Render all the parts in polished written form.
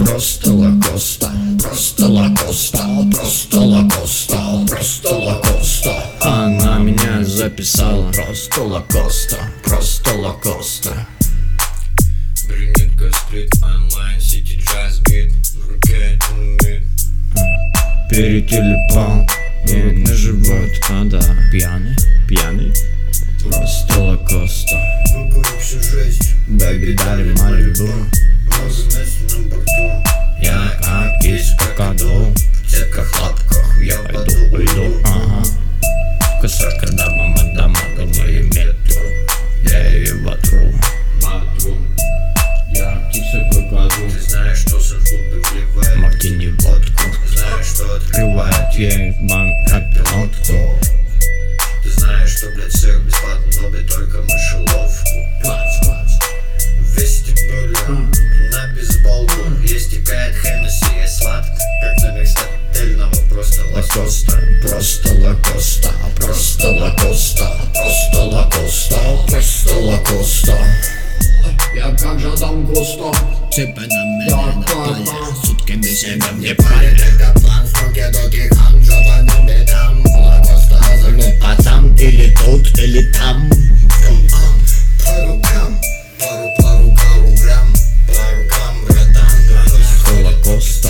Просто лакоста, просто лакоста, просто лакоста, просто лакоста. Она меня записала. Просто лакоста, просто лакоста. Брюнетка сплит онлайн, сити джаз бит, в руке динамит. Перетелепал на живот, да. Пьяный, пьяный. Просто лакоста. Выкурю всю жесть, Бэби, дали Малибу. много места на борту. Я как из какаду. В цепках, лапках, я Пойду, ага. Кусок, когда мама дома гоняю метро. Я ее вотру. Матру. Я птица какаду. Ты знаешь, что с инфлуты вливает. Мартини водку. Знаешь, что Открывает ей банк пилотку. Ты знаешь, что, блядь, всех бесплатно, но, блядь, только мышеловку. В вестибюле на бейсболку истекает Хеннесси, я сладко, как номер стательного. Просто лакоста, Просто лакоста, просто лакоста, просто лакоста, просто лакоста. Я как же там густо. Типа на меня напали, сутками себя мне парили. Это план в руке таких анжелов, не там. Лакоста загнут, а там или тут, или там. по рукам, по рукам, братан, Просто лакоста,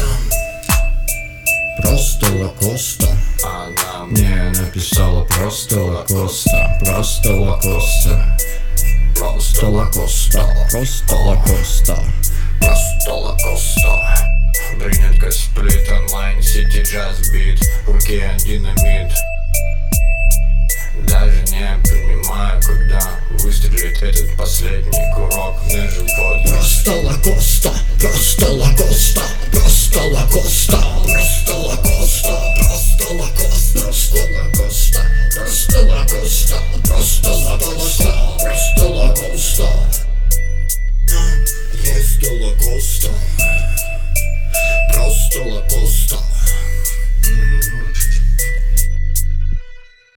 просто лакоста. она Мне написала просто лакоста, просто лакоста. Просто лакоста, просто лакоста. просто лакоста. Брюнетка сплит онлайн, сити джаз бит, в руке динамит. Даже не понимаю, когда выстрелит этот последний курок на живот. Просто лакоста, просто лакоста, просто лакоста, просто лакоста, просто лакоста, просто лакоста, просто лакоста, просто лакоста, просто лакоста. Просто лакоста, просто лакоста.